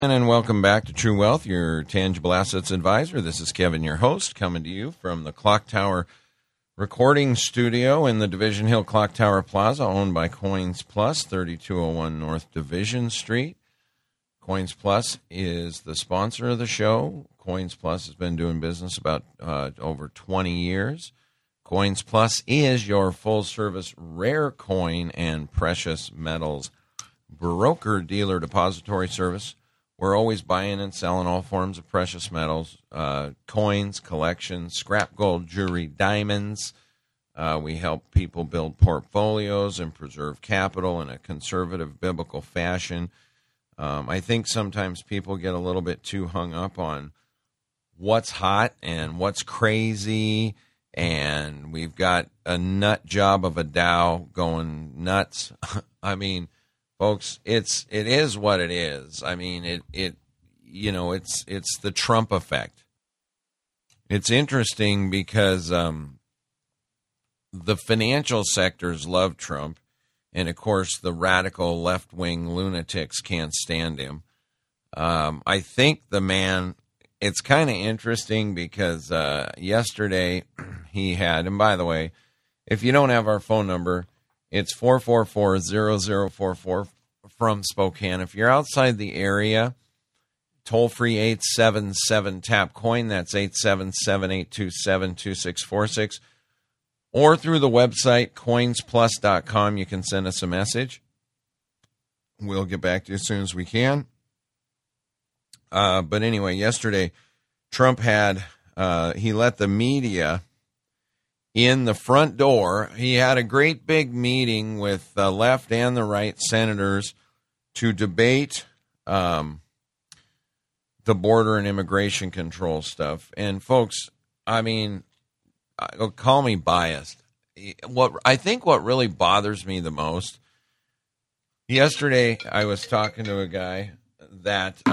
And welcome back to True Wealth, your tangible assets advisor. This is Kevin, your host, coming to you from the Clock Tower recording studio in the Division Hill Clock Tower Plaza, owned by Coins Plus, 3201 North Division Street. Coins Plus is the sponsor of the show. Coins Plus has been doing business about over 20 years. Coins Plus is your full-service rare coin and precious metals broker-dealer depository service. We're always buying and selling all forms of precious metals, coins, collections, scrap gold, jewelry, diamonds. We help people build portfolios and preserve capital in a conservative biblical fashion. I think sometimes people get a little bit too hung up on what's hot and what's crazy, and we've got a nut job of a Dow going nuts. I mean, folks, it is what it is. I mean, it's the Trump effect. It's interesting because the financial sectors love Trump, and of course the radical left-wing lunatics can't stand him. I think the man. It's kind of interesting because yesterday he had, and by the way, if you don't have our phone number, it's 444-0044 from Spokane. If you're outside the area, toll-free 877-TAP-COIN. That's 877-827-2646. Or through the website, coinsplus.com, you can send us a message. We'll get back to you as soon as we can. But anyway, yesterday, Trump had, he let the media in the front door. He had a great big meeting with the left and the right senators to debate the border and immigration control stuff. And folks, I mean, call me biased. I think what really bothers me the most, yesterday I was talking to a guy that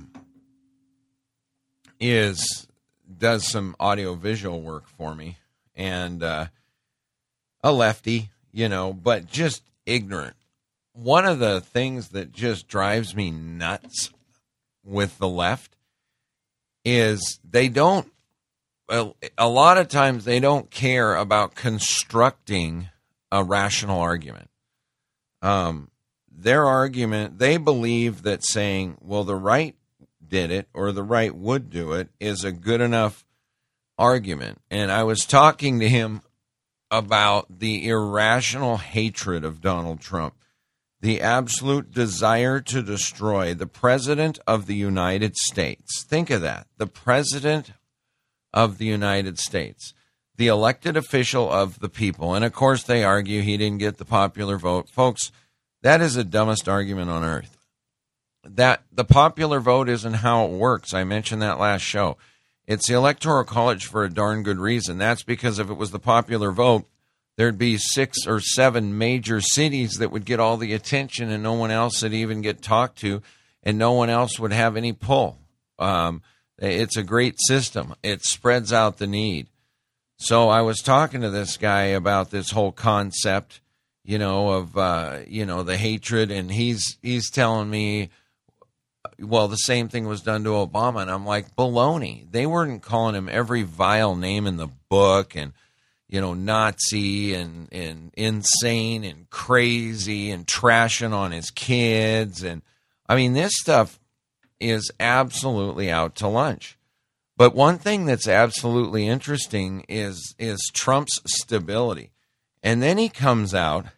does some audio-visual work for me, and a lefty, but just ignorant. One of the things that just drives me nuts with the left is a lot of times they don't care about constructing a rational argument. Their argument, they believe that saying, well, the right did it or the right would do it is a good enough argument. And I was talking to him about the irrational hatred of Donald Trump, the absolute desire to destroy the President of the United States. Think of that. The President of the United States, the elected official of the people. And of course, they argue he didn't get the popular vote. Folks, that is the dumbest argument on earth. That the popular vote isn't how it works. I mentioned that last show. It's the Electoral College for a darn good reason. That's because if it was the popular vote, there'd be 6 or 7 major cities that would get all the attention and no one else would even get talked to, and no one else would have any pull. It's a great system. It spreads out the need. So I was talking to this guy about this whole concept, of the hatred, and he's telling me, well, the same thing was done to Obama, and I'm like, baloney. They weren't calling him every vile name in the book, and Nazi and insane and crazy and trashing on his kids, and I mean, this stuff is absolutely out to lunch. But one thing that's absolutely interesting is Trump's stability. And then he comes out,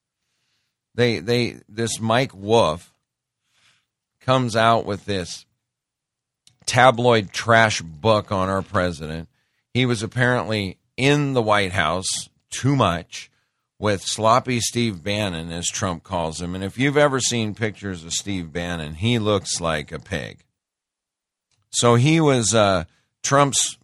this Mike Wolf comes out with this tabloid trash book on our president. He was apparently in the White House too much with sloppy Steve Bannon, as Trump calls him. And if you've ever seen pictures of Steve Bannon, he looks like a pig. So he was Trump's,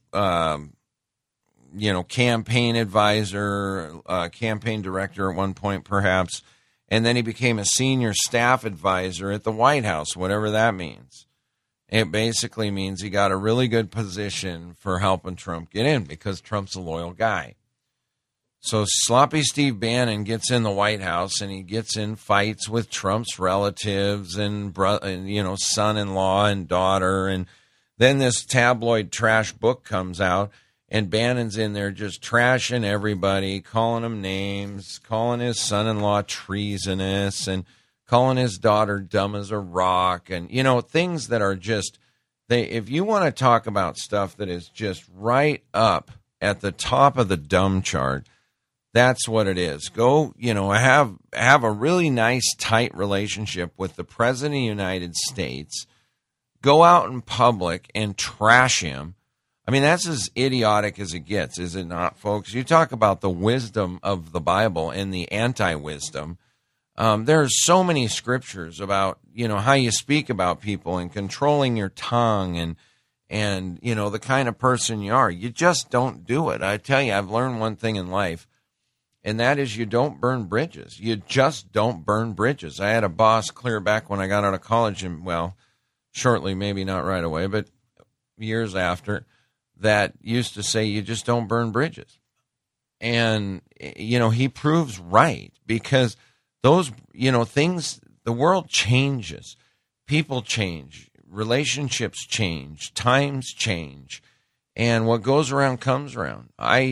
campaign advisor, campaign director at one point, perhaps. And then he became a senior staff advisor at the White House, whatever that means. It basically means he got a really good position for helping Trump get in because Trump's a loyal guy. So Sloppy Steve Bannon gets in the White House and he gets in fights with Trump's relatives and son-in-law and daughter. And then this tabloid trash book comes out and Bannon's in there just trashing everybody, calling them names, calling his son-in-law treasonous and calling his daughter dumb as a rock. And, things that are just, if you want to talk about stuff that is just right up at the top of the dumb chart, that's what it is. Go, have a really nice, tight relationship with the President of the United States. Go out in public and trash him. I mean, that's as idiotic as it gets, is it not, folks? You talk about the wisdom of the Bible and the anti-wisdom. There are so many scriptures about, how you speak about people and controlling your tongue and the kind of person you are. You just don't do it. I tell you, I've learned one thing in life. And that is you don't burn bridges. You just don't burn bridges. I had a boss clear back when I got out of college, and shortly, maybe not right away, but years after, that used to say you just don't burn bridges. And, he proves right because those, things, the world changes. People change. Relationships change. Times change. And what goes around comes around.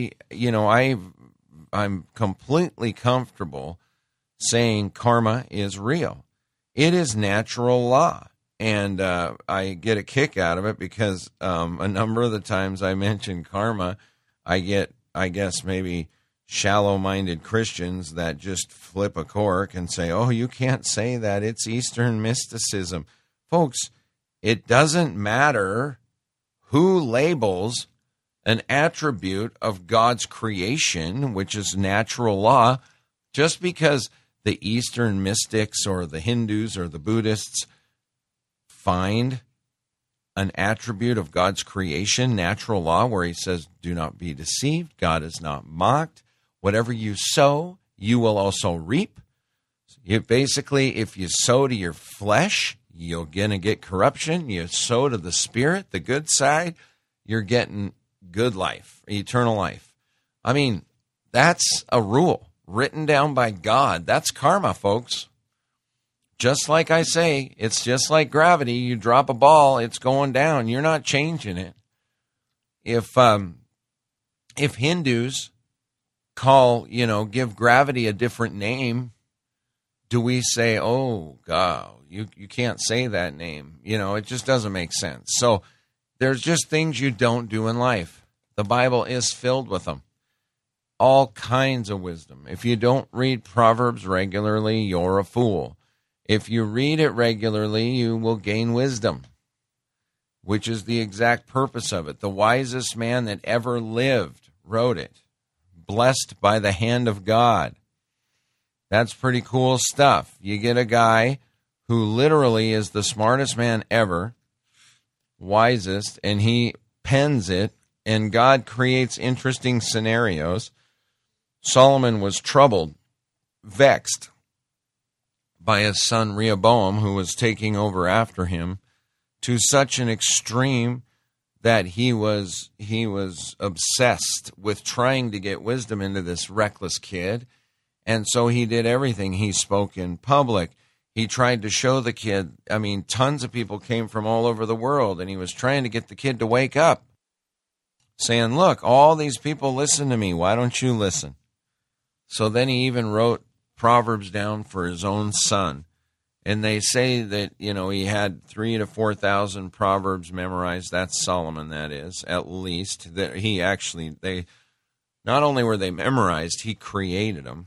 I'm completely comfortable saying karma is real. It is natural law. And I get a kick out of it because a number of the times I mention karma, I get, I guess, maybe shallow-minded Christians that just flip a cork and say, oh, you can't say that. It's Eastern mysticism. Folks, it doesn't matter who labels an attribute of God's creation, which is natural law, just because the Eastern mystics or the Hindus or the Buddhists find an attribute of God's creation, natural law, where he says, do not be deceived, God is not mocked. Whatever you sow, you will also reap. Basically, if you sow to your flesh, you're going to get corruption. You sow to the Spirit, the good side, you're getting good life, eternal life. I mean, that's a rule written down by God. That's karma, folks. Just like I say, it's just like gravity. You drop a ball, it's going down. You're not changing it. If Hindus give gravity a different name, do we say, oh, God, you can't say that name? It just doesn't make sense. So there's just things you don't do in life. The Bible is filled with them. All kinds of wisdom. If you don't read Proverbs regularly, you're a fool. If you read it regularly, you will gain wisdom, which is the exact purpose of it. The wisest man that ever lived wrote it, blessed by the hand of God. That's pretty cool stuff. You get a guy who literally is the smartest man ever, wisest, and he pens it, and God creates interesting scenarios. Solomon was troubled, vexed by his son Rehoboam, who was taking over after him, to such an extreme that he was obsessed with trying to get wisdom into this reckless kid. And so he did everything. He spoke in public. He tried to show the kid, tons of people came from all over the world, and he was trying to get the kid to wake up, saying, look, all these people listen to me. Why don't you listen? So then he even wrote Proverbs down for his own son. And they say that, he had 3,000 to 4,000 Proverbs memorized. That's Solomon, that is, at least. That they not only were they memorized, he created them.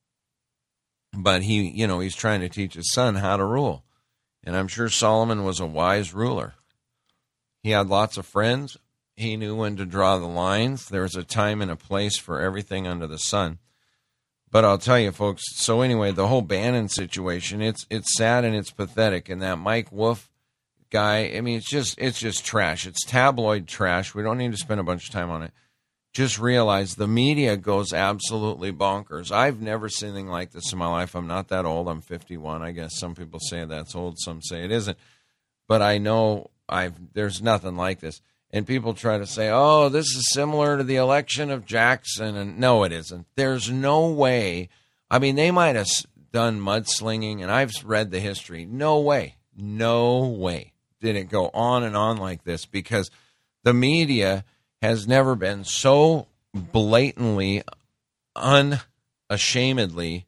But he's trying to teach his son how to rule. And I'm sure Solomon was a wise ruler. He had lots of friends. He knew when to draw the lines. There was a time and a place for everything under the sun. But I'll tell you, folks, so anyway, the whole Bannon situation, it's sad and it's pathetic. And that Mike Wolf guy, it's just trash. It's tabloid trash. We don't need to spend a bunch of time on it. Just realize the media goes absolutely bonkers. I've never seen anything like this in my life. I'm not that old. I'm 51. I guess some people say that's old. Some say it isn't. But I know there's nothing like this. And people try to say, oh, this is similar to the election of Jackson. And no, it isn't. There's no way. I mean, they might have done mudslinging, and I've read the history. No way did it go on and on like this, because the media has never been so blatantly, unashamedly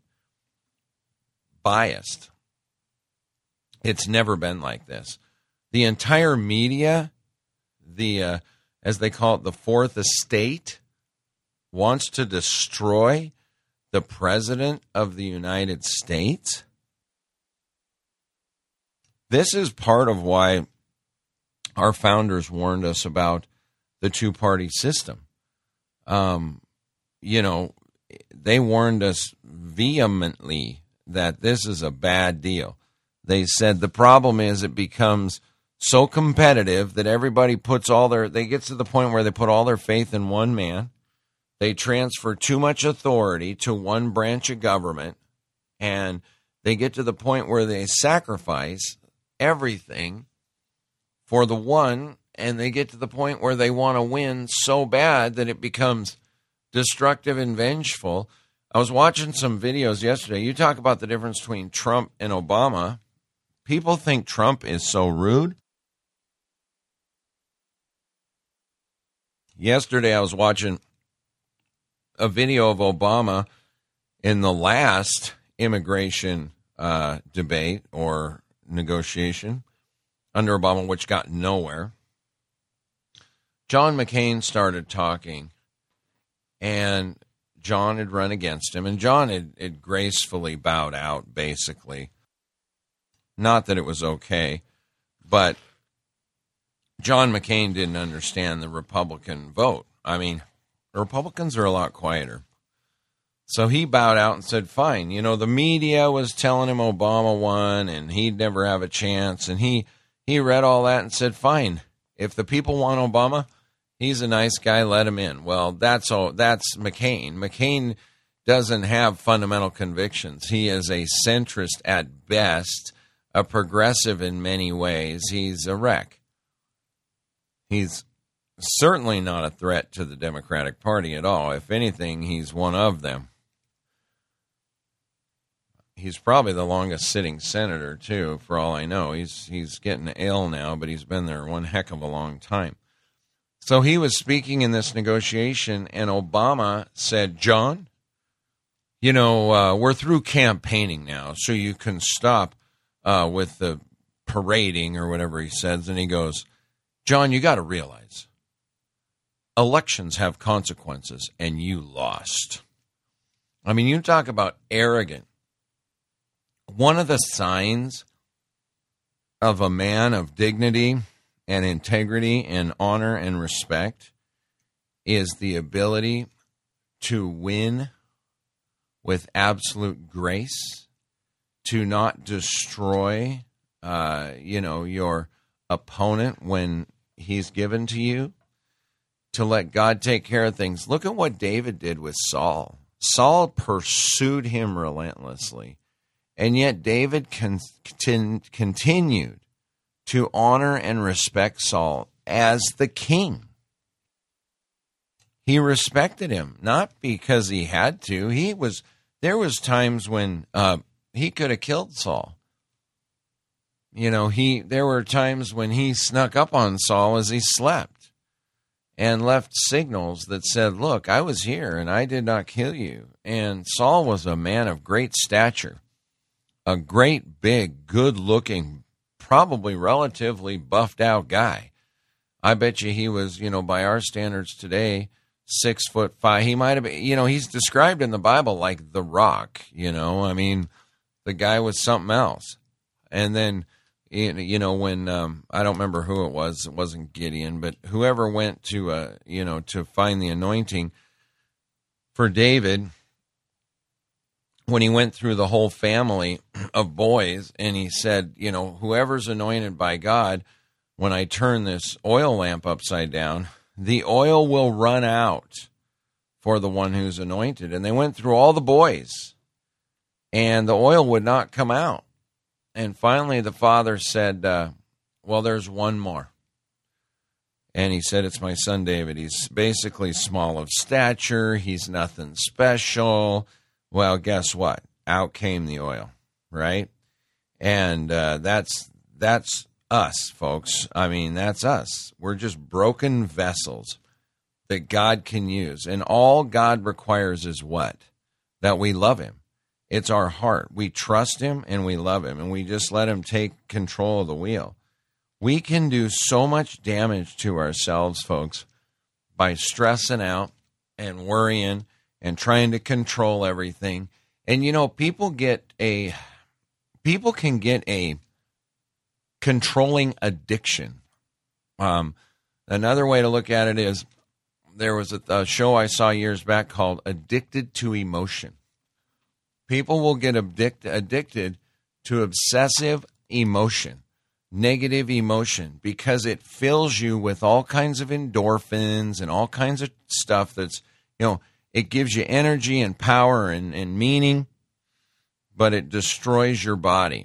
biased. It's never been like this. The entire media, as they call it, the fourth estate, wants to destroy the president of the United States. This is part of why our founders warned us about the two-party system. They warned us vehemently that this is a bad deal. They said the problem is it becomes so competitive that everybody they get to the point where they put all their faith in one man. They transfer too much authority to one branch of government, and they get to the point where they sacrifice everything for the one, and they get to the point where they want to win so bad that it becomes destructive and vengeful. I was watching some videos yesterday. You talk about the difference between Trump and Obama. People think Trump is so rude. Yesterday I was watching a video of Obama in the last immigration debate or negotiation under Obama, which got nowhere. John McCain started talking, and John had run against him, and John had gracefully bowed out, basically. Not that it was okay, but John McCain didn't understand the Republican vote. I mean, the Republicans are a lot quieter. So he bowed out and said, fine. You know, the media was telling him Obama won and he'd never have a chance. And he read all that and said, fine. If the people want Obama, he's a nice guy, let him in. Well, that's McCain. McCain doesn't have fundamental convictions. He is a centrist at best, a progressive in many ways. He's a wreck. He's certainly not a threat to the Democratic Party at all. If anything, he's one of them. He's probably the longest sitting senator, too, for all I know. He's getting ill now, but he's been there one heck of a long time. So he was speaking in this negotiation, and Obama said, John, we're through campaigning now, so you can stop with the parading or whatever he says. And he goes, John, you got to realize, elections have consequences, and you lost. I mean, you talk about arrogant. One of the signs of a man of dignity and integrity and honor and respect is the ability to win with absolute grace, to not destroy, your opponent when he's given to you, to let God take care of things. Look at what David did with Saul. Saul pursued him relentlessly, and yet David continued to honor and respect Saul as the king. He respected him, not because he had to. There was times when he could have killed Saul. There were times when he snuck up on Saul as he slept and left signals that said, look, I was here and I did not kill you. And Saul was a man of great stature, a great, big, good-looking, probably relatively buffed-out guy. I bet you he was, by our standards today, 6'5". He might have been, he's described in the Bible like the Rock, the guy was something else. And then, when, I don't remember who it wasn't Gideon, but whoever went to, to find the anointing for David, when he went through the whole family of boys and he said, whoever's anointed by God, when I turn this oil lamp upside down, the oil will run out for the one who's anointed. And they went through all the boys, and the oil would not come out. And finally the father said, well, there's one more. And he said, it's my son David. He's basically small of stature. He's nothing special. Well, guess what? Out came the oil, right? And that's us, folks. I mean, that's us. We're just broken vessels that God can use. And all God requires is what? That we love him. It's our heart. We trust him and we love him, and we just let him take control of the wheel. We can do so much damage to ourselves, folks, by stressing out and worrying and trying to control everything. And, people can get a controlling addiction. Another way to look at it is there was a show I saw years back called Addicted to Emotion. People will get addicted to obsessive emotion, negative emotion, because it fills you with all kinds of endorphins and all kinds of stuff that's, it gives you energy and power and meaning, but it destroys your body.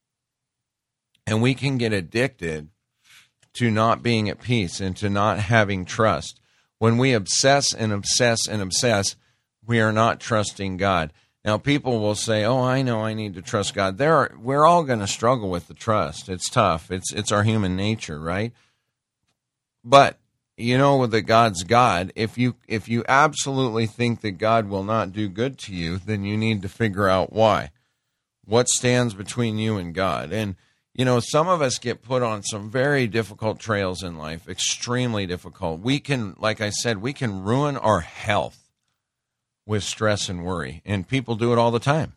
And we can get addicted to not being at peace and to not having trust. When we obsess and obsess and obsess, we are not trusting God. Now, people will say, oh, I know I need to trust God. We're all going to struggle with the trust. It's tough. It's our human nature, right? But that God's God. If you absolutely think that God will not do good to you, then you need to figure out why. What stands between you and God? And, some of us get put on some very difficult trails in life, extremely difficult. We can, like I said, we can ruin our health with stress and worry, and people do it all the time.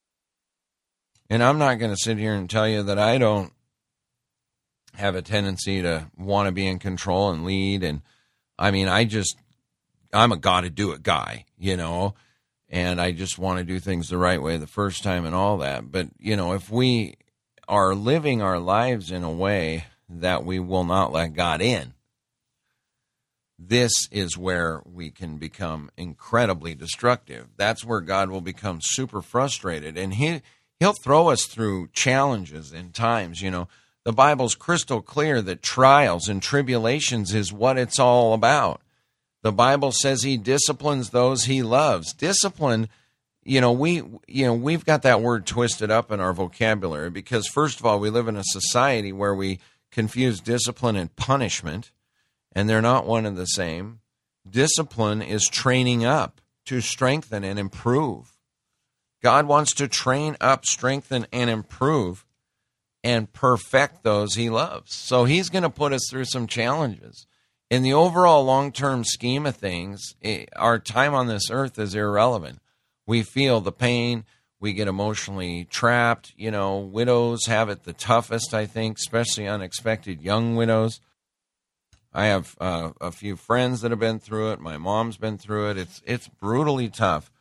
And I'm not going to sit here and tell you that I don't have a tendency to want to be in control and lead. And I mean, I'm a gotta-do-it guy, and I just want to do things the right way the first time and all that. But, if we are living our lives in a way that we will not let God in, this is where we can become incredibly destructive. That's where God will become super frustrated, and he'll throw us through challenges and times. The Bible's crystal clear that trials and tribulations is what it's all about. The Bible says he disciplines those he loves. Discipline, we've got that word twisted up in our vocabulary because, first of all, we live in a society where we confuse discipline and punishment, and they're not one and the same. Discipline is training up to strengthen and improve. God wants to train up, strengthen, and improve and perfect those he loves. So he's going to put us through some challenges. In the overall long-term scheme of things, our time on this earth is irrelevant. We feel the pain. We get emotionally trapped. Widows have it the toughest, I think, especially unexpected young widows. I have a few friends that have been through it. My mom's been through it. It's brutally tough.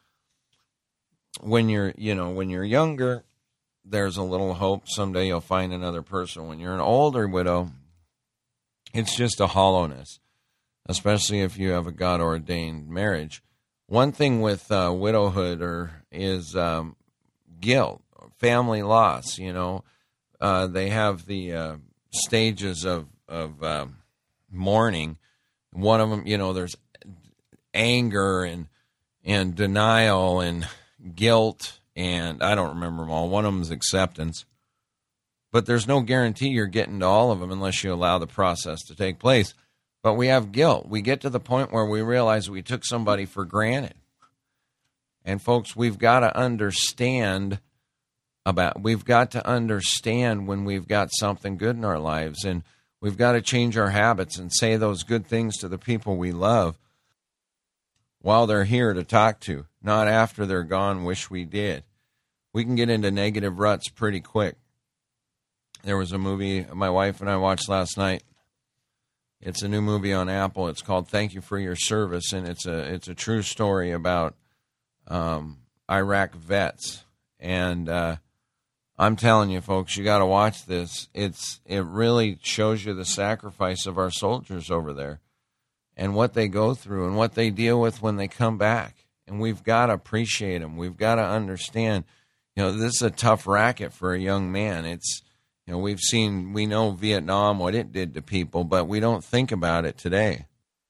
When you're younger, there's a little hope. Someday you'll find another person. When you're an older widow, it's just a hollowness, especially if you have a God-ordained marriage. One thing with widowhood is guilt, family loss. They have the stages of mourning. One of them, there's anger and denial and guilt, and I don't remember them all. One of them is acceptance. But there's no guarantee you're getting to all of them unless you allow the process to take place. But we have guilt. We get to the point where we realize we took somebody for granted. And folks, we've got to understand when we've got something good in our lives, and we've got to change our habits and say those good things to the people we love while they're here to talk to, not after they're gone, wish we did. We can get into negative ruts pretty quick. There was a movie my wife and I watched last night. It's a new movie on Apple. It's called Thank You for Your Service, and it's a true story about Iraq vets. And I'm telling you, folks, you got to watch this. It really shows you the sacrifice of our soldiers over there and what they go through and what they deal with when they come back. And we've got to appreciate them. We've got to understand, this is a tough racket for a young man. we know Vietnam, what it did to people, but we don't think about it today.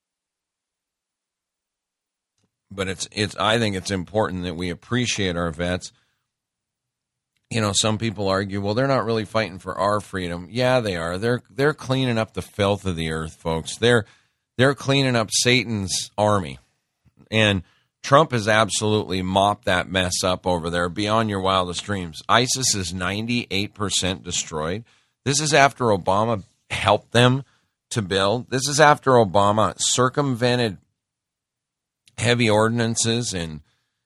But I think it's important that we appreciate our vets. Some people argue, well, they're not really fighting for our freedom. Yeah, they are. They're cleaning up the filth of the earth, folks. They're cleaning up Satan's army. And Trump has absolutely mopped that mess up over there beyond your wildest dreams. ISIS is 98% destroyed. This is after Obama helped them to build. This is after Obama circumvented heavy ordinances and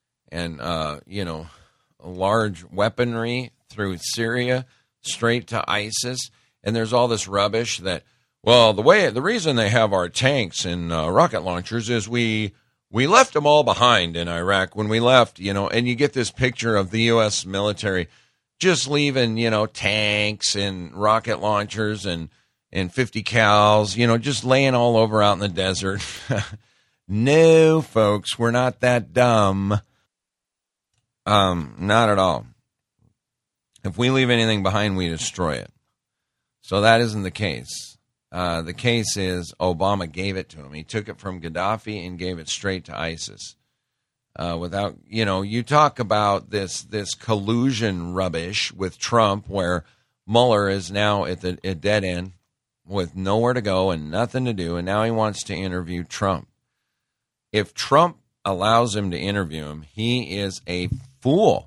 large weaponry through Syria straight to ISIS. And there's all this rubbish that, well, the reason they have our tanks and rocket launchers is we left them all behind in Iraq when we left, and you get this picture of the U.S. military just leaving, tanks and rocket launchers and 50 cals, just laying all over out in the desert. No, folks, we're not that dumb. Not at all. If we leave anything behind, we destroy it. So that isn't the case. The case is Obama gave it to him. He took it from Gaddafi and gave it straight to ISIS. Without, you talk about this collusion rubbish with Trump, where Mueller is now at dead end with nowhere to go and nothing to do, and now he wants to interview Trump. If Trump allows him to interview him, he is a fool.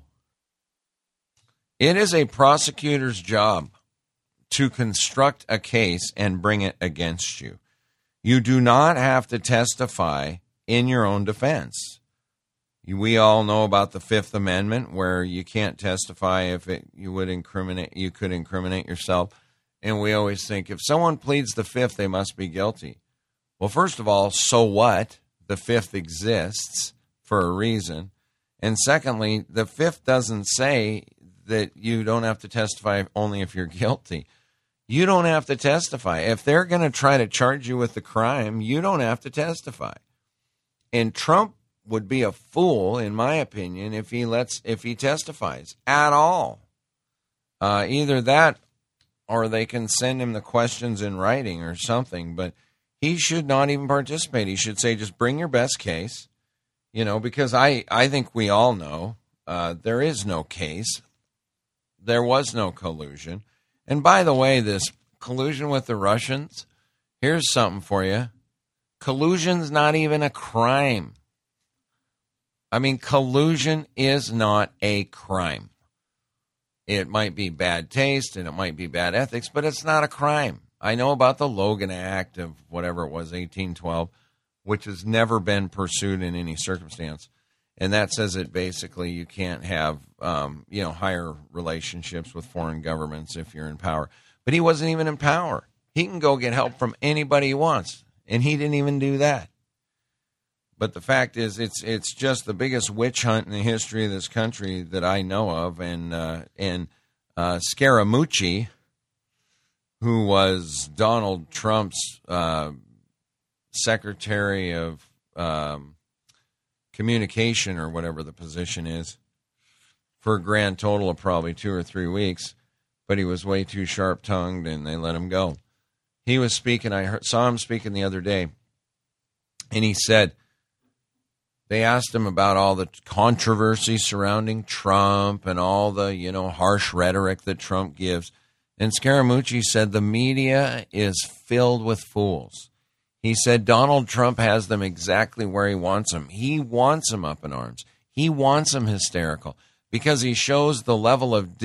It is a prosecutor's job to construct a case and bring it against you. You do not have to testify in your own defense. We all know about the Fifth Amendment, where you can't testify if you could incriminate yourself. And we always think if someone pleads the Fifth, they must be guilty. Well, first of all, so what? The Fifth exists for a reason. And secondly, the Fifth doesn't say that you don't have to testify only if you're guilty. You don't have to testify. If they're going to try to charge you with the crime, you don't have to testify. And Trump would be a fool, in my opinion, if he testifies at all. Either that, or they can send him the questions in writing or something. But he should not even participate. He should say, just bring your best case, because I think we all know there is no case. There was no collusion. And by the way, this collusion with the Russians, here's something for you. Collusion's not even a crime. I mean, collusion is not a crime. It might be bad taste and it might be bad ethics, but it's not a crime. I know about the Logan Act of whatever it was, 1812, which has never been pursued in any circumstance. And that says that basically you can't have, higher relationships with foreign governments if you're in power. But he wasn't even in power. He can go get help from anybody he wants, and he didn't even do that. But the fact is, it's just the biggest witch hunt in the history of this country that I know of. And Scaramucci, who was Donald Trump's Secretary of Communication, or whatever the position is, for a grand total of probably 2 or 3 weeks, but he was way too sharp-tongued, and they let him go. He was speaking, saw him speaking the other day, and he said, they asked him about all the controversy surrounding Trump and all the, harsh rhetoric that Trump gives. And Scaramucci said the media is filled with fools. He said Donald Trump has them exactly where he wants them. He wants them up in arms. He wants them hysterical because he shows the level of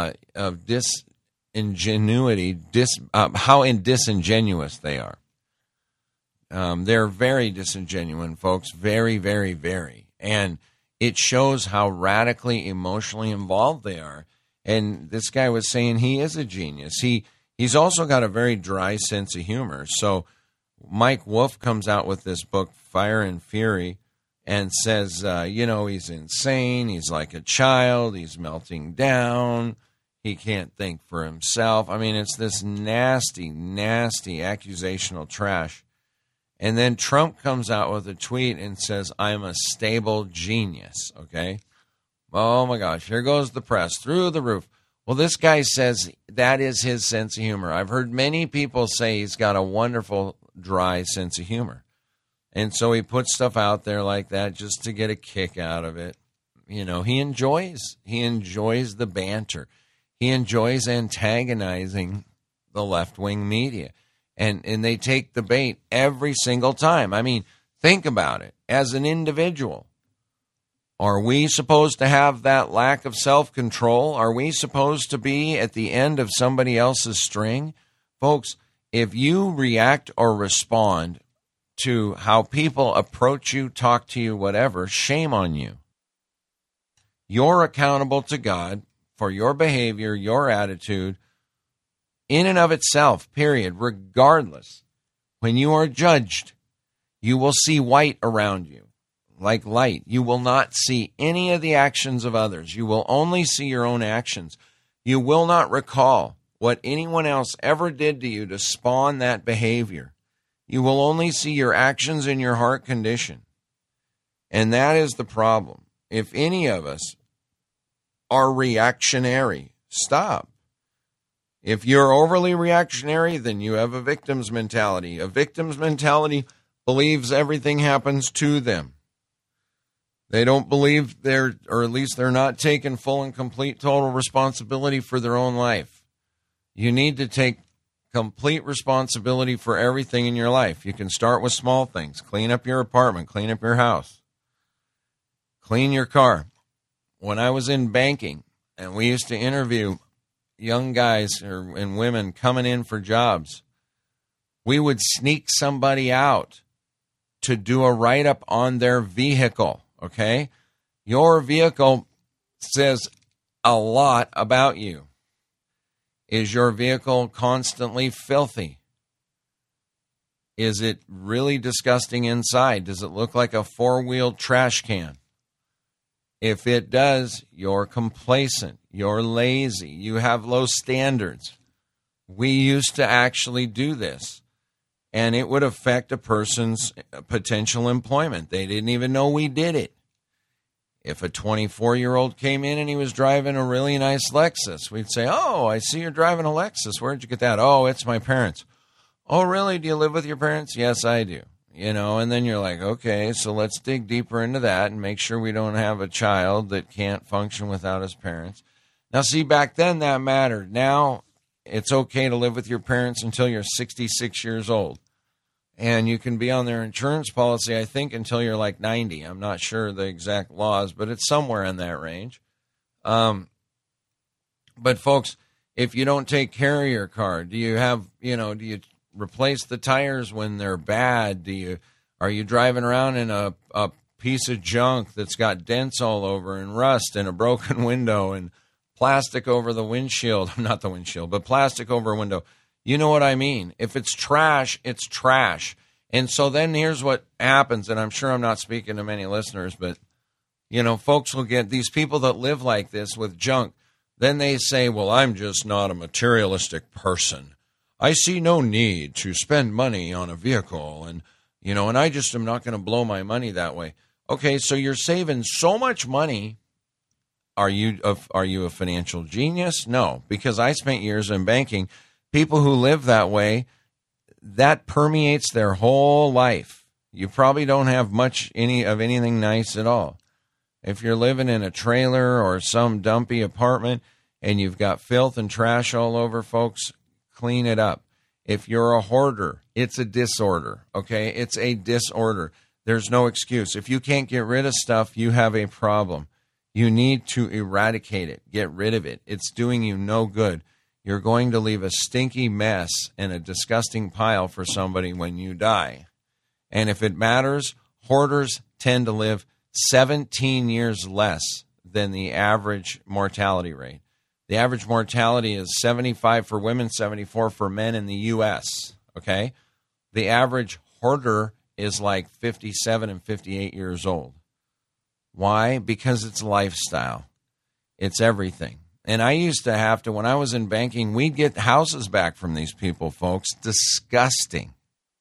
disingenuity, how disingenuous they are. They're very disingenuous, folks. Very, very, very. And it shows how radically emotionally involved they are. And this guy was saying he is a genius. He's also got a very dry sense of humor. So Mike Wolf comes out with this book, Fire and Fury, and says, he's insane. He's like a child. He's melting down. He can't think for himself. I mean, it's this nasty, nasty accusational trash. And then Trump comes out with a tweet and says, I'm a stable genius, okay? Oh, my gosh, here goes the press, through the roof. Well, this guy says that is his sense of humor. I've heard many people say he's got a wonderful, dry sense of humor. And so he puts stuff out there like that just to get a kick out of it. You know, he enjoys the banter. He enjoys antagonizing the left-wing media. And they take the bait every single time. I mean, think about it. As an individual, are we supposed to have that lack of self-control? Are we supposed to be at the end of somebody else's string? Folks, if you react or respond to how people approach you, talk to you, whatever, shame on you. You're accountable to God for your behavior, your attitude, in and of itself, period, regardless. When you are judged, you will see white around you, like light. You will not see any of the actions of others. You will only see your own actions. You will not recall what anyone else ever did to you to spawn that behavior. You will only see your actions and your heart condition. And that is the problem. If any of us are reactionary, stop. If you're overly reactionary, then you have a victim's mentality. A victim's mentality believes everything happens to them. They don't believe or at least they're not taking full and complete total responsibility for their own life. You need to take complete responsibility for everything in your life. You can start with small things. Clean up your apartment. Clean up your house. Clean your car. When I was in banking and we used to interview young guys and women coming in for jobs, we would sneak somebody out to do a write-up on their vehicle, okay? Your vehicle says a lot about you. Is your vehicle constantly filthy? Is it really disgusting inside? Does it look like a four-wheeled trash can? If it does, you're complacent, you're lazy, you have low standards. We used to actually do this, and it would affect a person's potential employment. They didn't even know we did it. If a 24-year-old came in and he was driving a really nice Lexus, we'd say, "Oh, I see you're driving a Lexus. Where'd you get that?" "Oh, it's my parents." "Oh, really? Do you live with your parents?" "Yes, I do." And then you're like, okay, so let's dig deeper into that and make sure we don't have a child that can't function without his parents. Now, see, back then that mattered. Now it's okay to live with your parents until you're 66 years old. And you can be on their insurance policy, I think, until you're like 90. I'm not sure the exact laws, but it's somewhere in that range. But, folks, if you don't take care of your car, do you replace the tires when they're bad? Are you driving around in a piece of junk that's got dents all over and rust and a broken window and plastic over the windshield? Not the windshield, but plastic over a window. You know what I mean? If it's trash, it's trash. And so then here's what happens, and I'm sure I'm not speaking to many listeners, but, folks will get these people that live like this with junk. Then they say, well, I'm just not a materialistic person. I see no need to spend money on a vehicle, and I just am not going to blow my money that way. Okay, so you're saving so much money. Are you a financial genius? No, because I spent years in banking. People who live that way, that permeates their whole life. You probably don't have much of anything nice at all. If you're living in a trailer or some dumpy apartment and you've got filth and trash all over, folks, clean it up. If you're a hoarder, it's a disorder, okay? It's a disorder. There's no excuse. If you can't get rid of stuff, you have a problem. You need to eradicate it. Get rid of it. It's doing you no good. You're going to leave a stinky mess and a disgusting pile for somebody when you die. And if it matters, hoarders tend to live 17 years less than the average mortality rate. The average mortality is 75 for women, 74 for men in the U.S., okay? The average hoarder is like 57 and 58 years old. Why? Because it's lifestyle. It's everything. And I used to have to, when I was in banking, we'd get houses back from these people, folks. Disgusting.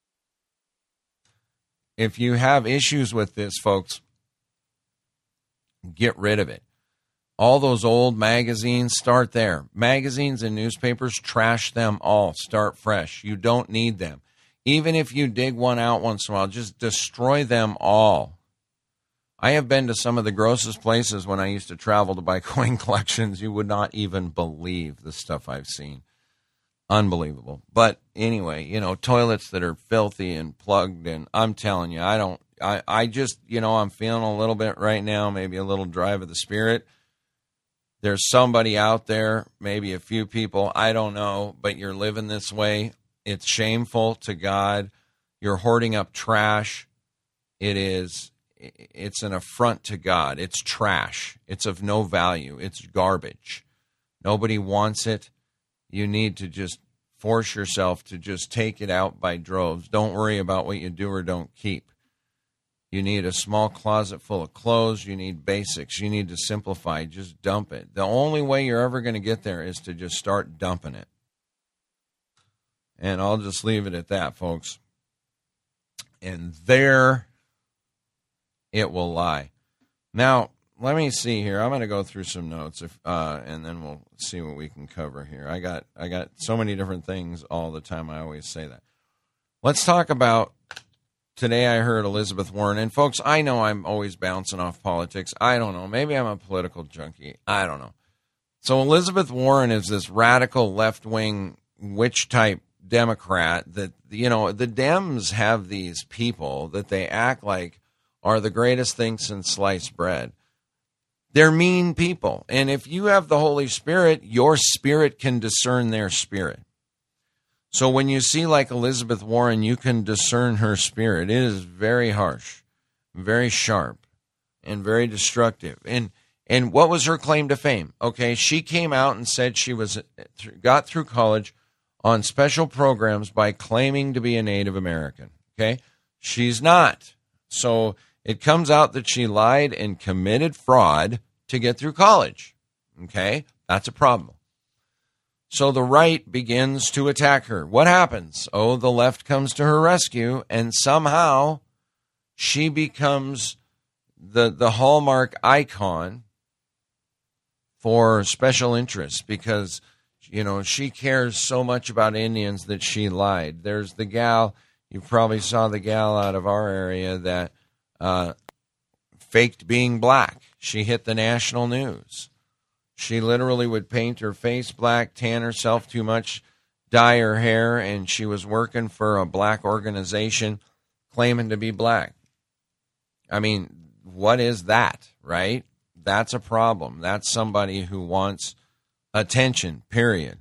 If you have issues with this, folks, get rid of it. All those old magazines, start there. Magazines and newspapers, trash them all. Start fresh. You don't need them. Even if you dig one out once in a while, just destroy them all. I have been to some of the grossest places when I used to travel to buy coin collections. You would not even believe the stuff I've seen. Unbelievable. But anyway, toilets that are filthy and plugged, and I'm telling you, I just, I'm feeling a little bit right now, maybe a little drive of the spirit. There's somebody out there, maybe a few people, I don't know, but you're living this way. It's shameful to God. You're hoarding up trash. It's an affront to God. It's trash. It's of no value. It's garbage. Nobody wants it. You need to just force yourself to just take it out by droves. Don't worry about what you do or don't keep. You need a small closet full of clothes. You need basics. You need to simplify. Just dump it. The only way you're ever going to get there is to just start dumping it. And I'll just leave it at that, folks. And there it will lie. Now, let me see here. I'm going to go through some notes, and then we'll see what we can cover here. I got so many different things all the time. I always say that. Let's talk about today. I heard Elizabeth Warren, and folks, I know I'm always bouncing off politics. I don't know. Maybe I'm a political junkie. I don't know. So Elizabeth Warren is this radical left-wing witch-type Democrat that, the Dems have these people that they act like are the greatest thing since sliced bread. They're mean people. And if you have the Holy Spirit, your spirit can discern their spirit. So when you see like Elizabeth Warren, you can discern her spirit. It is very harsh, very sharp, and very destructive. And what was her claim to fame? Okay, she came out and said she got through college on special programs by claiming to be a Native American. Okay, she's not. So it comes out that she lied and committed fraud to get through college. Okay, that's a problem. So the right begins to attack her. What happens? Oh, the left comes to her rescue, and somehow she becomes the hallmark icon for special interests because, she cares so much about Indians that she lied. There's the gal, you probably saw the gal out of our area that faked being black. She hit the national news. She literally would paint her face black, tan herself too much, dye her hair, and she was working for a black organization claiming to be black. I mean, what is that, right? That's a problem. That's somebody who wants attention, period.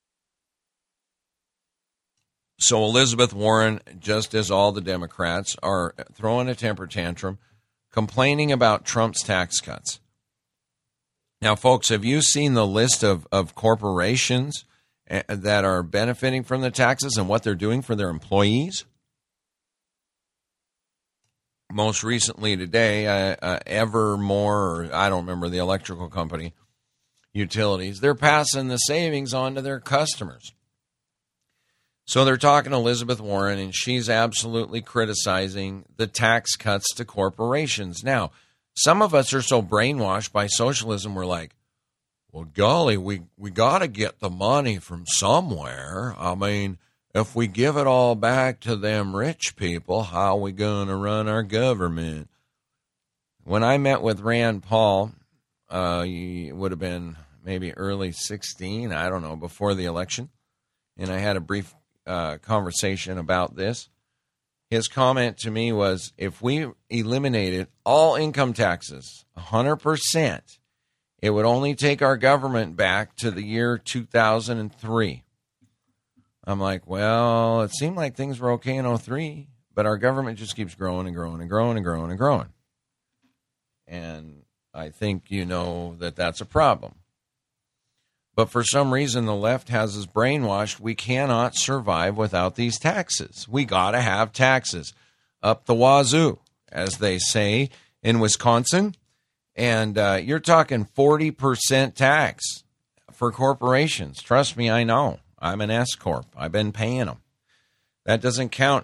So Elizabeth Warren, just as all the Democrats, are throwing a temper tantrum, complaining about Trump's tax cuts. Now, folks, have you seen the list of corporations that are benefiting from the taxes and what they're doing for their employees? Most recently today, Evermore, or I don't remember the electrical company, utilities, they're passing the savings on to their customers. So they're talking to Elizabeth Warren, and she's absolutely criticizing the tax cuts to corporations. Now, some of us are so brainwashed by socialism, we're like, well, golly, we got to get the money from somewhere. I mean, if we give it all back to them rich people, how are we going to run our government? When I met with Rand Paul, it would have been maybe early 16, I don't know, before the election, and I had a brief conversation about this. His comment to me was, if we eliminated all income taxes, 100%, it would only take our government back to the year 2003. I'm like, well, it seemed like things were okay in 2003, but our government just keeps growing and growing and growing and growing and growing. And I think that's a problem. But for some reason, the left has us brainwashed. We cannot survive without these taxes. We got to have taxes up the wazoo, as they say in Wisconsin. And you're talking 40% tax for corporations. Trust me, I know. I'm an S-Corp. I've been paying them. That doesn't count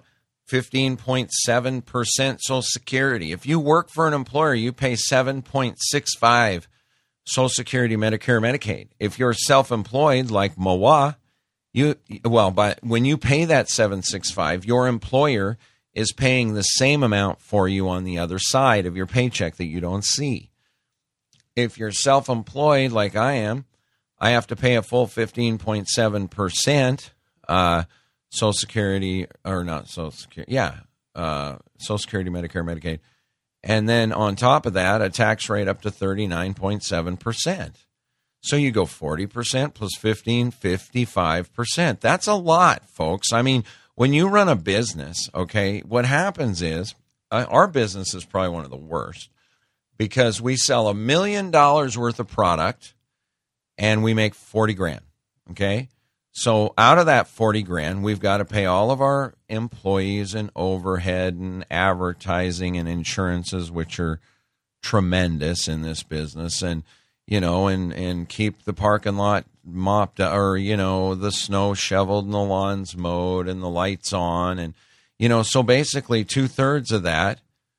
15.7% Social Security. If you work for an employer, you pay 7.65 Social Security, Medicare, Medicaid. If you're self-employed like Moa, when you pay that $765, your employer is paying the same amount for you on the other side of your paycheck that you don't see. If you're self-employed like I am, I have to pay a full 15.7% Social Security, or not Social Security, Social Security, Medicare, Medicaid. And then on top of that, a tax rate up to 39.7%. So you go 40% plus 15, 55%. That's a lot, folks. I mean, when you run a business, okay, what happens is our business is probably one of the worst because we sell $1 million worth of product and we make 40 grand, okay? So out of that 40 grand, we've got to pay all of our employees and overhead and advertising and insurances, which are tremendous in this business, and and keep the parking lot mopped, or the snow shoveled and the lawns mowed and the lights on, and so basically 2/3 of that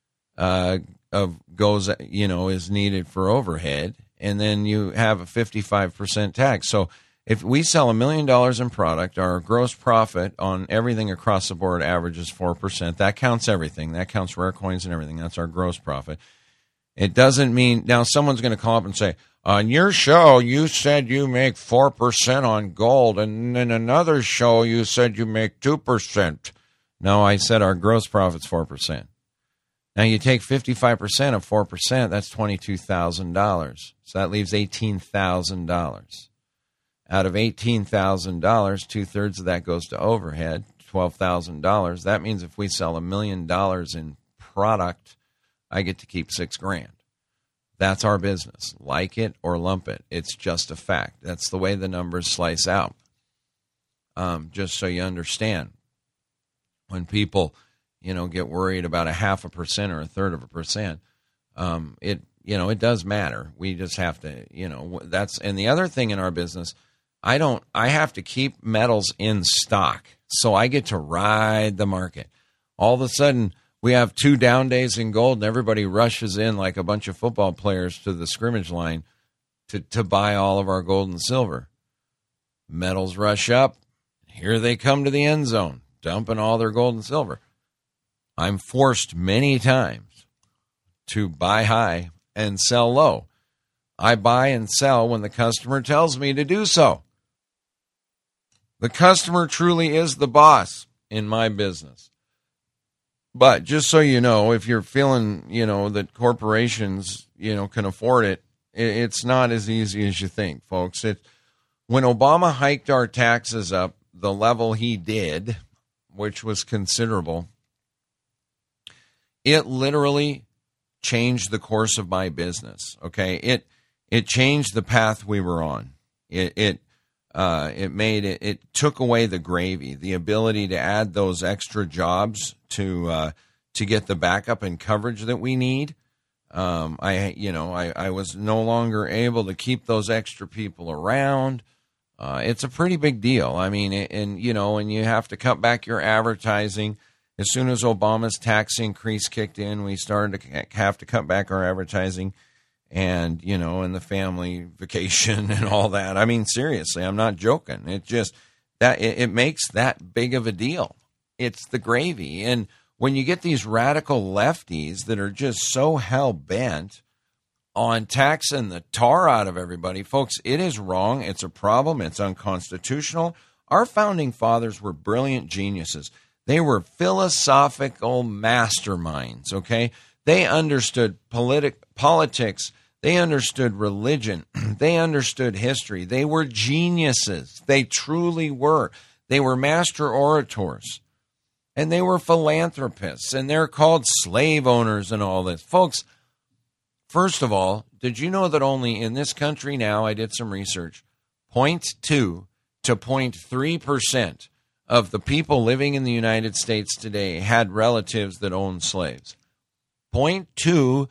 is needed for overhead, and then you have a 55% tax. So if we sell $1 million in product, our gross profit on everything across the board averages 4%. That counts everything. That counts rare coins and everything. That's our gross profit. It doesn't mean now someone's going to call up and say, on your show, you said you make 4% on gold, and in another show, you said you make 2%. No, I said our gross profit's 4%. Now, you take 55% of 4%, that's $22,000. So that leaves $18,000. Out of $18,000, 2/3 of that goes to overhead, $12,000. That means if we sell $1 million in product, I get to keep $6,000. That's our business. Like it or lump it. It's just a fact. That's the way the numbers slice out. Just so you understand. When people, get worried about 0.5% or 1/3%, it does matter. We just have to, and the other thing in our business, I have to keep metals in stock. So I get to ride the market. All of a sudden, we have 2 down days in gold, and everybody rushes in like a bunch of football players to the scrimmage line to buy all of our gold and silver. Metals rush up. Here they come to the end zone, dumping all their gold and silver. I'm forced many times to buy high and sell low. I buy and sell when the customer tells me to do so. The customer truly is the boss in my business. But just so you know, if you're feeling, that corporations, can afford it, it's not as easy as you think, folks. When Obama hiked our taxes up the level he did, which was considerable, it literally changed the course of my business. Okay, it changed the path we were on. It took away the gravy, the ability to add those extra jobs to get the backup and coverage that we need. I was no longer able to keep those extra people around. It's a pretty big deal. I mean, and you have to cut back your advertising. As soon as Obama's tax increase kicked in, we started to have to cut back our advertising. And, and the family vacation and all that. I mean, seriously, I'm not joking. It just, it makes that big of a deal. It's the gravy. And when you get these radical lefties that are just so hell-bent on taxing the tar out of everybody, folks, it is wrong. It's a problem. It's unconstitutional. Our founding fathers were brilliant geniuses. They were philosophical masterminds, okay? They understood politics. They understood religion. They understood history. They were geniuses. They truly were. They were master orators. And they were philanthropists. And they're called slave owners and all this. Folks, first of all, did you know that only in this country now, I did some research, 0.2 to 0.3% of the people living in the United States today had relatives that owned slaves? 0.2 to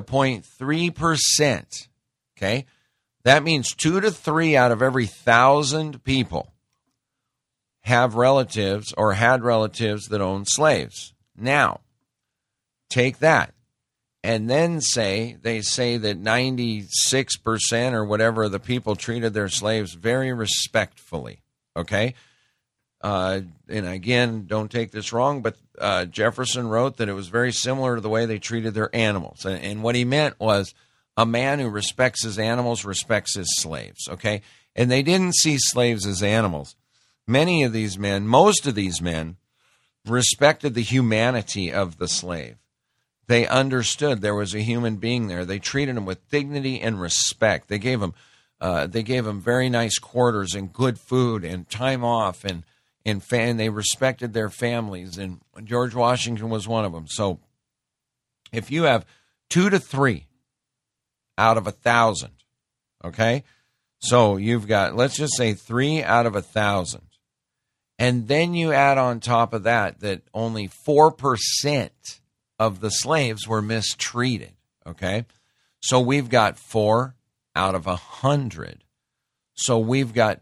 0.3%. Okay? That means 2 to 3 out of every 1,000 people have relatives or had relatives that owned slaves. Now, take that. and then they say that 96% or whatever of the people treated their slaves very respectfully, okay? And again, don't take this wrong, but Jefferson wrote that it was very similar to the way they treated their animals. And what he meant was a man who respects his animals respects his slaves, okay? And they didn't see slaves as animals. Many of these men, most of these men, respected the humanity of the slave. They understood there was a human being there. They treated him with dignity and respect. They gave him very nice quarters and good food and time off, and they respected their families. And George Washington was one of them. So if you have 2 to 3 out of 1,000, okay, so you've got, let's just say 3 out of 1,000. And then you add on top of that only 4% of the slaves were mistreated, okay? So we've got 4 out of 100. So we've got,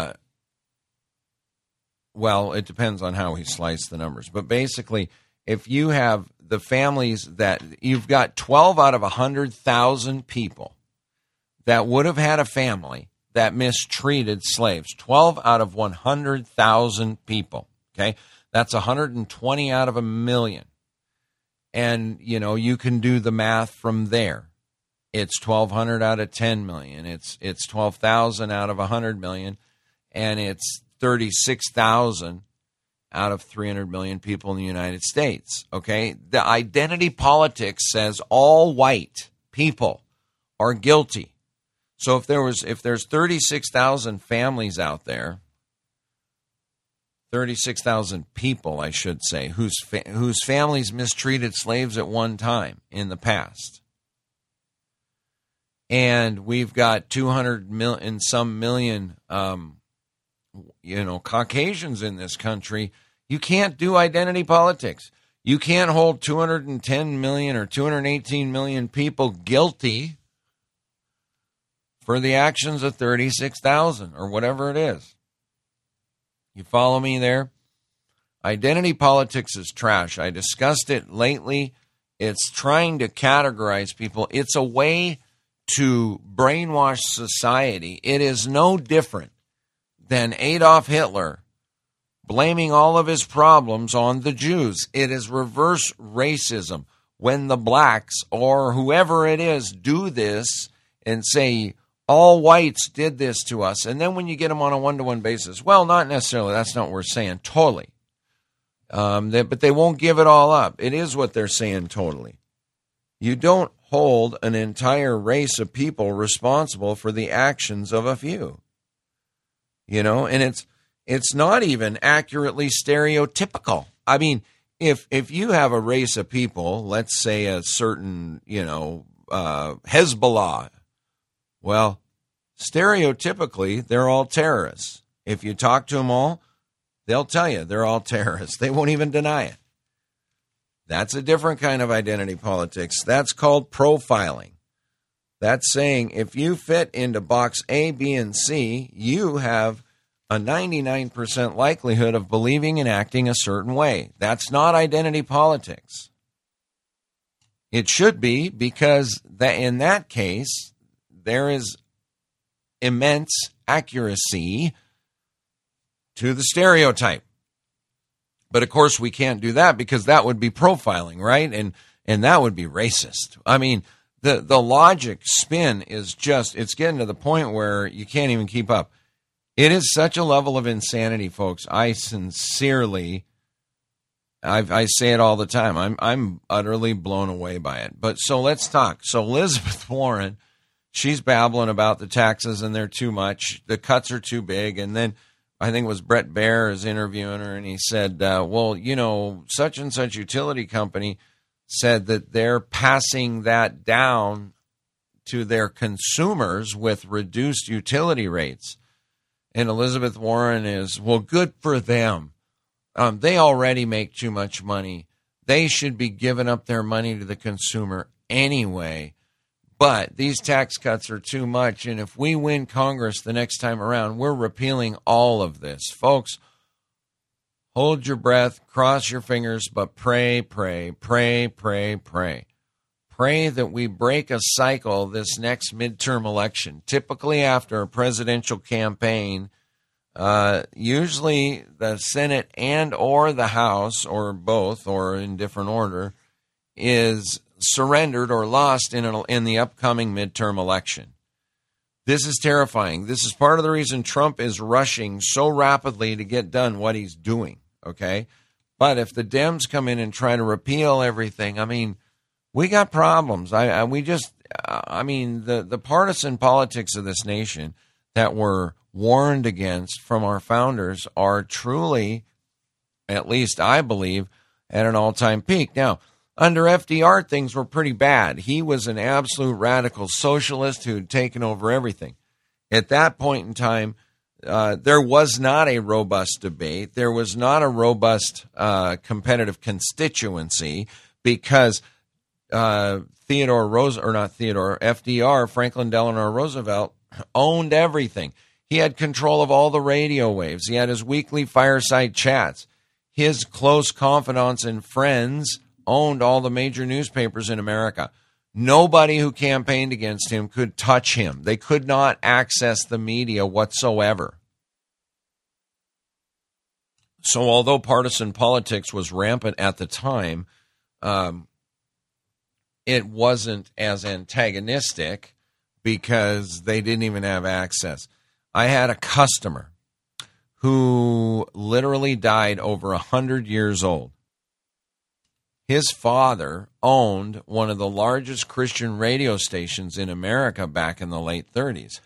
well, it depends on how we slice the numbers. But basically, if you have the families that, you've got 12 out of 100,000 people that would have had a family that mistreated slaves. 12 out of 100,000 people, okay? That's 120 out of a million. And, you know, you can do the math from there. It's 1,200 out of 10 million. It's 12,000 out of 100 million. And it's 36,000 out of 300 million people in the United States, okay? The identity politics says all white people are guilty. So if there's 36,000 families out there, 36,000 people, I should say, whose families mistreated slaves at one time in the past, and we've got 200 million, Caucasians in this country, you can't do identity politics. You can't hold 210 million or 218 million people guilty for the actions of 36,000 or whatever it is. You follow me there? Identity politics is trash. I discussed it lately. It's trying to categorize people. It's a way to brainwash society. It is no different than Adolf Hitler blaming all of his problems on the Jews. It is reverse racism. When the blacks or whoever it is do this and say, all whites did this to us. And then when you get them on a one-to-one basis, well, not necessarily. That's not what we're saying totally. But they won't give it all up. It is what they're saying totally. You don't hold an entire race of people responsible for the actions of a few. You know, and it's not even accurately stereotypical. I mean, if you have a race of people, let's say a certain, Hezbollah, well, stereotypically, they're all terrorists. If you talk to them all, they'll tell you they're all terrorists. They won't even deny it. That's a different kind of identity politics. That's called profiling. That's saying if you fit into box A, B, and C, you have a 99% likelihood of believing and acting a certain way. That's not identity politics. It should be, because in that case, there is immense accuracy to the stereotype. But of course, we can't do that because that would be profiling, right? And that would be racist. I mean, the logic spin is it's getting to the point where you can't even keep up. It is such a level of insanity, folks. I sincerely, I say it all the time. I'm utterly blown away by it. But so let's talk. So Elizabeth Warren, she's babbling about the taxes and they're too much. The cuts are too big. And then I think it was Brett Baer is interviewing her, and he said, such and such utility company said that they're passing that down to their consumers with reduced utility rates. And Elizabeth Warren is, well, good for them. They already make too much money. They should be giving up their money to the consumer anyway. But these tax cuts are too much, and if we win Congress the next time around, we're repealing all of this. Folks, hold your breath, cross your fingers, but pray, pray, pray, pray, pray. pray that we break a cycle this next midterm election. Typically after a presidential campaign, usually the Senate and or the House, or both, or in different order, is surrendered or lost in the upcoming midterm election. This is terrifying. This is part of the reason Trump is rushing so rapidly to get done what he's doing, okay? But if the Dems come in and try to repeal everything, I mean, we got problems. The partisan politics of this nation that were warned against from our founders are truly, at least I believe, at an all-time peak. Now, under FDR, things were pretty bad. He was an absolute radical socialist who had taken over everything. At that point in time, there was not a robust debate. There was not a robust competitive constituency because FDR, Franklin Delano Roosevelt, owned everything. He had control of all the radio waves. He had his weekly fireside chats. His close confidants and friends owned all the major newspapers in America. Nobody who campaigned against him could touch him. They could not access the media whatsoever. So although partisan politics was rampant at the time, it wasn't as antagonistic because they didn't even have access. I had a customer who literally died over 100 years old. His father owned one of the largest Christian radio stations in America back in the late 30s.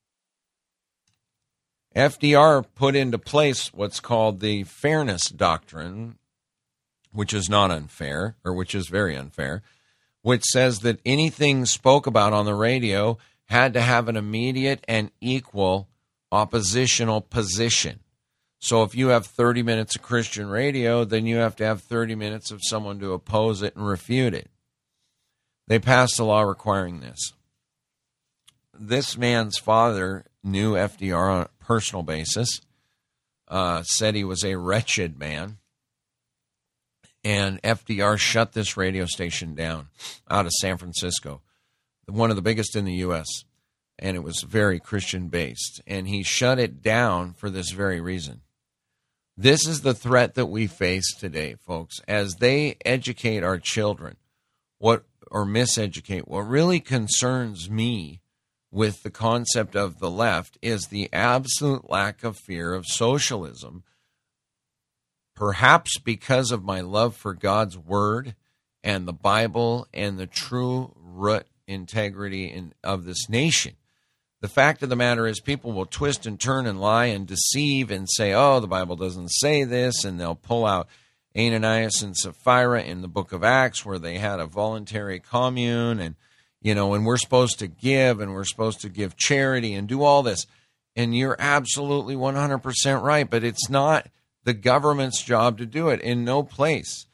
FDR put into place what's called the Fairness Doctrine, which is not unfair, or which is very unfair, which says that anything spoke about on the radio had to have an immediate and equal oppositional position. So if you have 30 minutes of Christian radio, then you have to have 30 minutes of someone to oppose it and refute it. They passed a law requiring this. This man's father knew FDR on a personal basis, said he was a wretched man, and FDR shut this radio station down out of San Francisco, one of the biggest in the U.S., and it was very Christian-based, and he shut it down for this very reason. This is the threat that we face today, folks, as they educate our children, or miseducate. What really concerns me with the concept of the left is the absolute lack of fear of socialism, perhaps because of my love for God's Word and the Bible and the true root integrity of this nation. The fact of the matter is people will twist and turn and lie and deceive and say, oh, the Bible doesn't say this, and they'll pull out Ananias and Sapphira in the book of Acts where they had a voluntary commune, and we're supposed to give, and we're supposed to give charity and do all this. And you're absolutely 100% right, but it's not the government's job to do it in no place.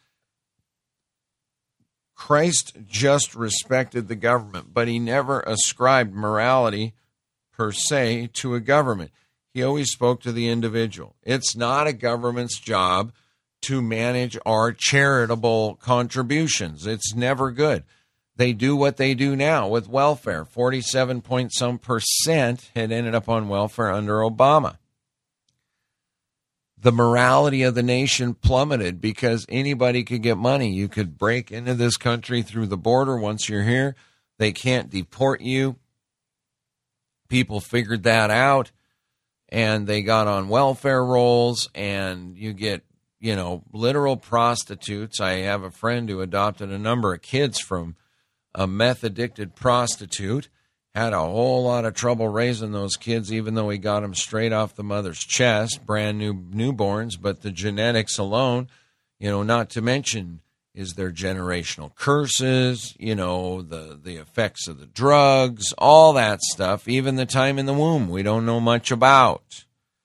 Christ just respected the government, but he never ascribed morality per se to a government. He always spoke to the individual. It's not a government's job to manage our charitable contributions. It's never good. They do what they do now with welfare. 47% had ended up on welfare under Obama. The morality of the nation plummeted because anybody could get money. You could break into this country through the border once you're here. They can't deport you. People figured that out, and they got on welfare rolls, and you get, literal prostitutes. I have a friend who adopted a number of kids from a meth-addicted prostitute, had a whole lot of trouble raising those kids, even though he got them straight off the mother's chest, brand new newborns, but the genetics alone, not to mention is there generational curses, the effects of the drugs, all that stuff, even the time in the womb we don't know much about.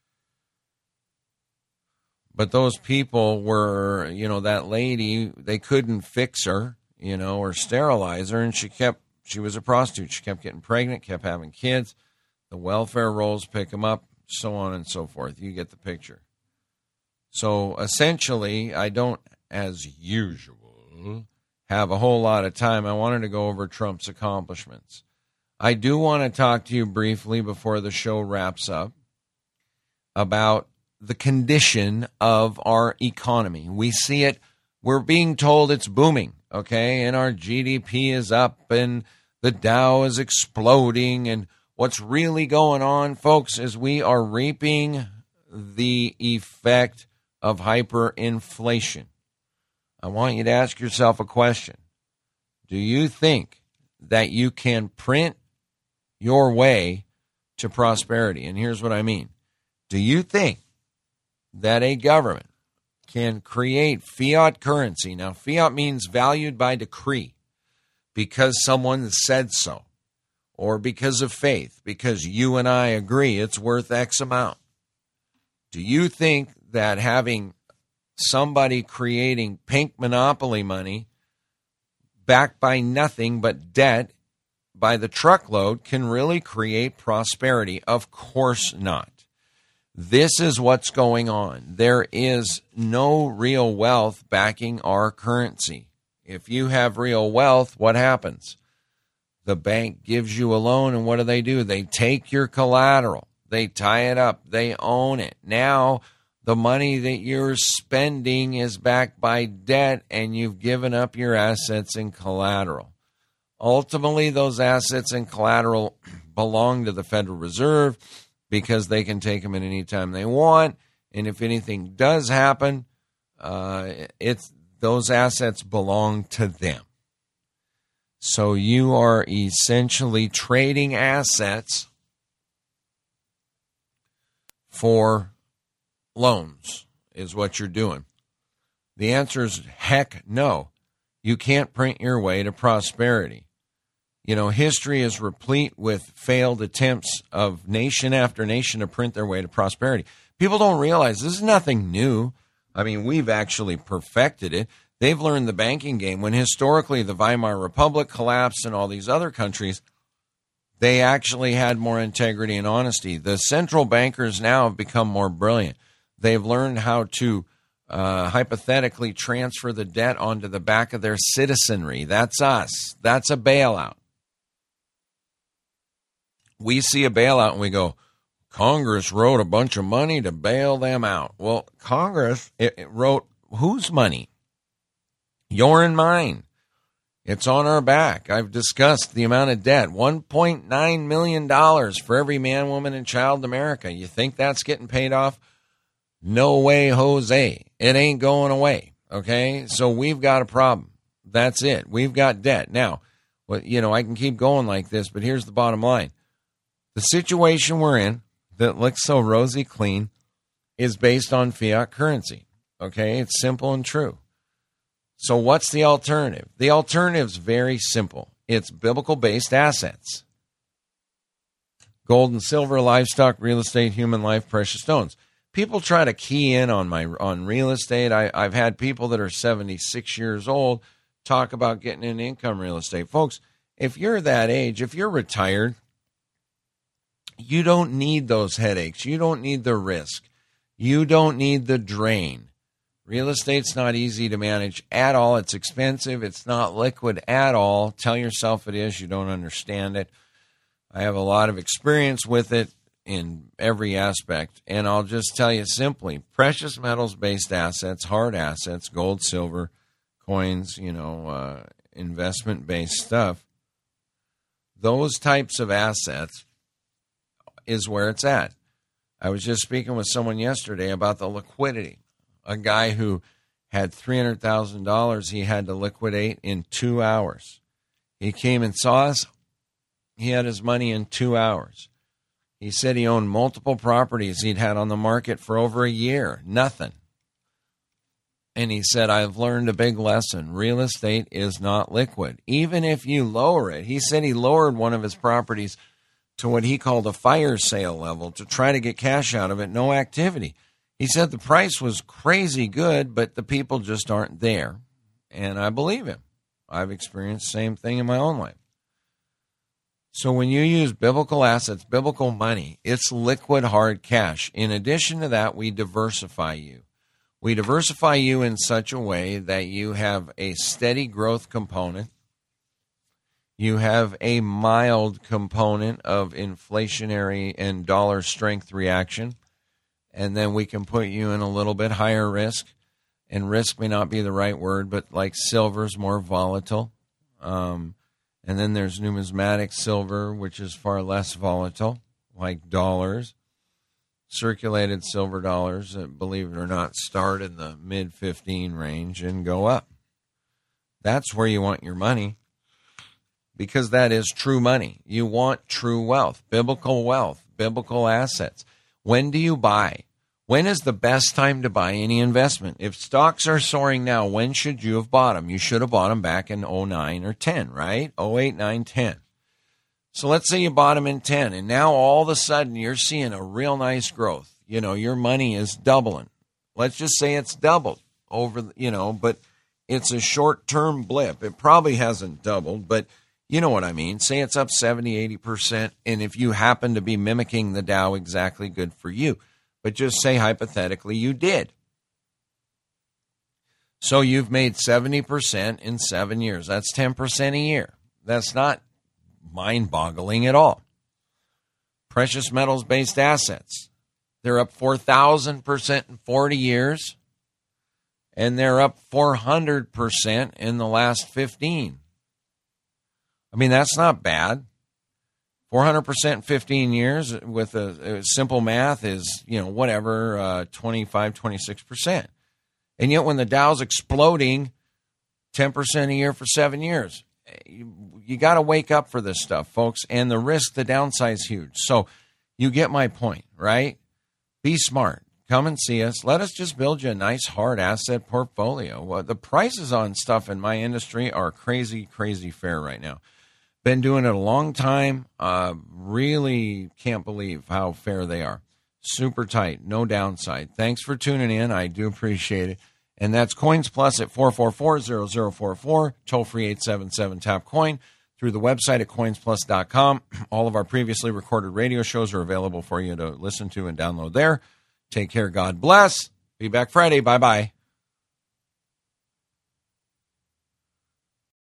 But those people were, that lady, they couldn't fix her, or sterilize her, and she was a prostitute. She kept getting pregnant, kept having kids. The welfare rolls pick them up, so on and so forth. You get the picture. So essentially, I don't, as usual, have a whole lot of time. I wanted to go over Trump's accomplishments. I do want to talk to you briefly before the show wraps up about the condition of our economy. We see it. We're being told it's booming, okay? And our GDP is up and the Dow is exploding. And what's really going on, folks, is we are reaping the effect of hyperinflation. I want you to ask yourself a question. Do you think that you can print your way to prosperity? And here's what I mean. Do you think that a government can create fiat currency? Now, fiat means valued by decree because someone said so, or because of faith, because you and I agree it's worth X amount. Do you think that having somebody creating pink monopoly money backed by nothing but debt by the truckload can really create prosperity? Of course not. This is what's going on. There is no real wealth backing our currency. If you have real wealth, what happens? The bank gives you a loan, and what do? They take your collateral. They tie it up. They own it. Now, the money that you're spending is backed by debt, and you've given up your assets and collateral. Ultimately, those assets and collateral belong to the Federal Reserve because they can take them at any time they want. And if anything does happen, those assets belong to them. So you are essentially trading assets for loans is what you're doing. The answer is heck no. You can't print your way to prosperity. You know, history is replete with failed attempts of nation after nation to print their way to prosperity. People don't realize this is nothing new. I mean, we've actually perfected it. They've learned the banking game. When historically the Weimar Republic collapsed and all these other countries, they actually had more integrity and honesty. The central bankers now have become more brilliant. They've learned how to hypothetically transfer the debt onto the back of their citizenry. That's us. That's a bailout. We see a bailout and we go, Congress wrote a bunch of money to bail them out. Well, Congress it wrote whose money? Your and mine. It's on our back. I've discussed the amount of debt, $1.9 million for every man, woman, and child in America. You think that's getting paid off? No way, Jose. It ain't going away, okay? So we've got a problem. That's it. We've got debt. Now, well, you know, I can keep going like this, but here's the bottom line. The situation we're in that looks so rosy clean is based on fiat currency, okay? It's simple and true. So what's the alternative? The alternative is very simple. It's biblical-based assets. Gold and silver, livestock, real estate, human life, precious stones. People try to key in on real estate. I've had people that are 76 years old talk about getting into income real estate. Folks, if you're that age, if you're retired, you don't need those headaches. You don't need the risk. You don't need the drain. Real estate's not easy to manage at all. It's expensive. It's not liquid at all. Tell yourself it is. You don't understand it. I have a lot of experience with it in every aspect. And I'll just tell you simply, precious metals-based assets, hard assets, gold, silver, coins, investment-based stuff, those types of assets is where it's at. I was just speaking with someone yesterday about the liquidity. A guy who had $300,000 he had to liquidate in 2 hours. He came and saw us. He had his money in 2 hours. He said he owned multiple properties he'd had on the market for over a year. Nothing. And he said, I've learned a big lesson. Real estate is not liquid. Even if you lower it. He said he lowered one of his properties to what he called a fire sale level to try to get cash out of it. No activity. He said the price was crazy good, but the people just aren't there. And I believe him. I've experienced the same thing in my own life. So when you use biblical assets, biblical money, it's liquid hard cash. In addition to that, we diversify you. We diversify you in such a way that you have a steady growth component. You have a mild component of inflationary and dollar strength reaction. And then we can put you in a little bit higher risk. And risk may not be the right word, but like silver's more volatile. And then there's numismatic silver, which is far less volatile, like dollars. Circulated silver dollars, believe it or not, start in the mid-15 range and go up. That's where you want your money, because that is true money. You want true wealth, biblical assets. When do you buy? When is the best time to buy any investment? If stocks are soaring now, when should you have bought them? You should have bought them back in 09 or 10, right? 08, 9, 10. So let's say you bought them in 10, and now all of a sudden you're seeing a real nice growth. You know, your money is doubling. Let's just say it's doubled over, but it's a short-term blip. It probably hasn't doubled, but you know what I mean. Say it's up 70, 80%, and if you happen to be mimicking the Dow, exactly, good for you. But just say hypothetically you did. So you've made 70% in 7 years. That's 10% a year. That's not mind-boggling at all. Precious metals-based assets. They're up 4,000% in 40 years, and they're up 400% in the last 15. I mean, that's not bad. 400% in 15 years with a simple math is, 25, 26%. And yet when the Dow's exploding 10% a year for 7 years, you got to wake up for this stuff, folks. And the risk, the downside is huge. So you get my point, right? Be smart. Come and see us. Let us just build you a nice hard asset portfolio. Well, the prices on stuff in my industry are crazy, crazy fair right now. Been doing it a long time. Really can't believe how fair they are. Super tight, no downside. Thanks for tuning in. I do appreciate it. And that's Coins Plus at 444-0044, toll-free 877-TAP-COIN, through the website at coinsplus.com. All of our previously recorded radio shows are available for you to listen to and download there. Take care. God bless. Be back Friday. Bye-bye.